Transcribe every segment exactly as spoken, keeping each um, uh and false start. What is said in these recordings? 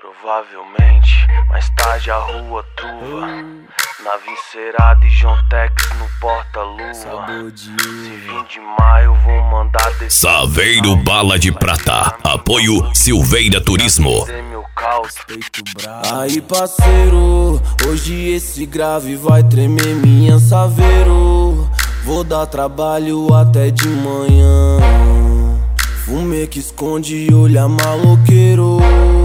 Provavelmente, mais tarde a rua truva, na Vincerada e John Tex no porta-luva. Se vir de maio vou mandar descer. Saveiro Bala de Prata, apoio Silveira Turismo. Aí parceiro, hoje esse grave vai tremer minha Saveiro. Vou dar trabalho até de manhã. Fumê que esconde e olha maloqueiro.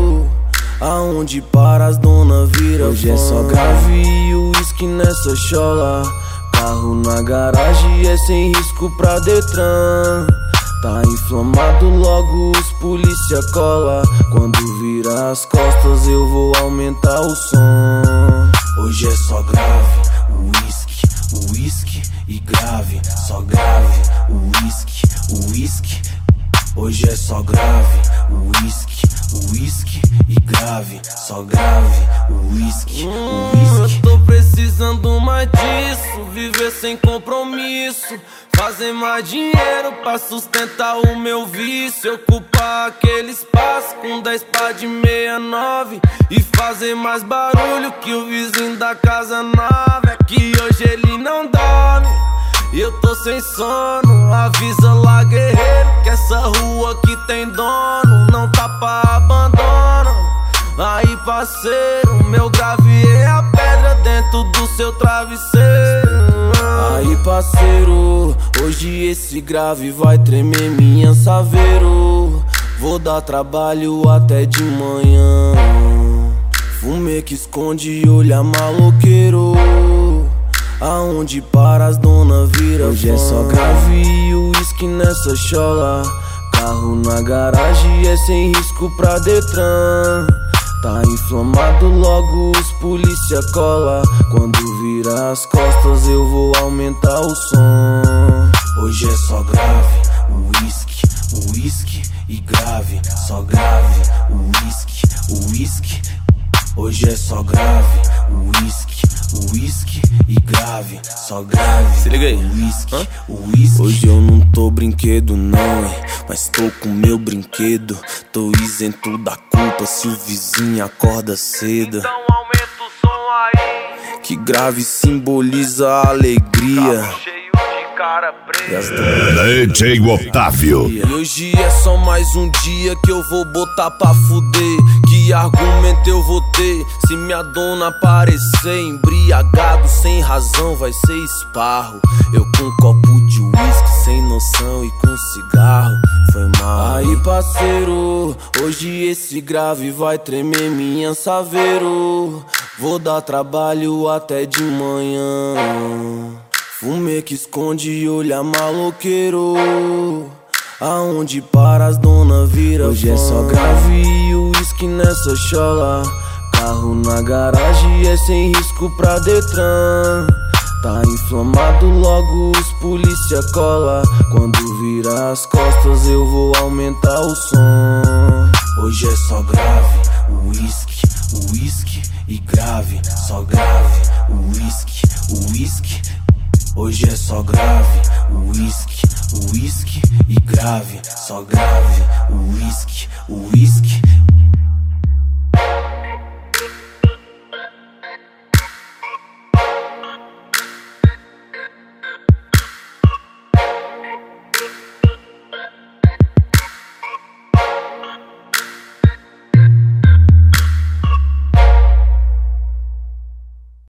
Aonde para as dona vira hoje fã. É só grave e uísque nessa chola. Carro na garagem é sem risco pra Detran. Tá inflamado, logo os polícia cola. Quando vira as costas eu vou aumentar o som. Hoje é só grave, uísque, uísque e grave. Só grave, uísque, uísque. Hoje é só grave, uísque, uísque e grave. Só grave, uísque, uísque. Eu tô precisando mais disso, viver sem compromisso. Fazer mais dinheiro pra sustentar o meu vício. Ocupar aquele espaço com dez pá de meia nove e fazer mais barulho que o vizinho da casa nova. É que hoje ele não dorme e eu tô sem sono. Avisa lá, guerreiro, que essa rua aqui tem dono. Não tá pra abandono. Aí parceiro, meu grave é a pedra dentro do seu travesseiro. Aí parceiro, hoje esse grave vai tremer minha Saveiro. Vou dar trabalho até de manhã. Fumê que esconde e olha maloqueiro. Aonde para as dona vira hoje fã. É só grave e uísque nessa chola. Carro na garagem é sem risco pra Detran. Tá inflamado, logo os polícia cola. Quando vira as costas eu vou aumentar o som. Hoje é só grave, uísque, uísque e grave. Só grave, uísque, uísque. Hoje é só grave, uísque, uísque e grave. Só grave, se liga aí, uísque, uísque. Hoje eu não tô brinquedo não, hein, mas tô com meu brinquedo. Tô isento da culpa se o vizinho acorda cedo. Então aumenta o som aí, que grave simboliza a alegria. carro cheio de cara preta. D J Otávio. E hoje é só mais um dia que eu vou botar pra fuder. Que argumento eu vou ter se minha dona aparecer? Embriagado sem razão vai ser esparro. Eu com um copo de uísque sem noção e com cigarro. Foi mal. Aí parceiro, hoje esse grave vai tremer minha Saveiro. Vou dar trabalho até de manhã. Fumê que esconde e olha maloqueiro. Aonde para as dona vira hoje fã. É só grave e uísque nessa chola. Carro na garagem é sem risco pra Detran. Tá inflamado, logo os polícia cola. Quando vira as costas eu vou aumentar o som. Hoje é só grave, uísque, uísque e grave. Só grave, uísque, uísque. Hoje é só grave, uísque, uísque e grave. Só grave, uísque, uísque.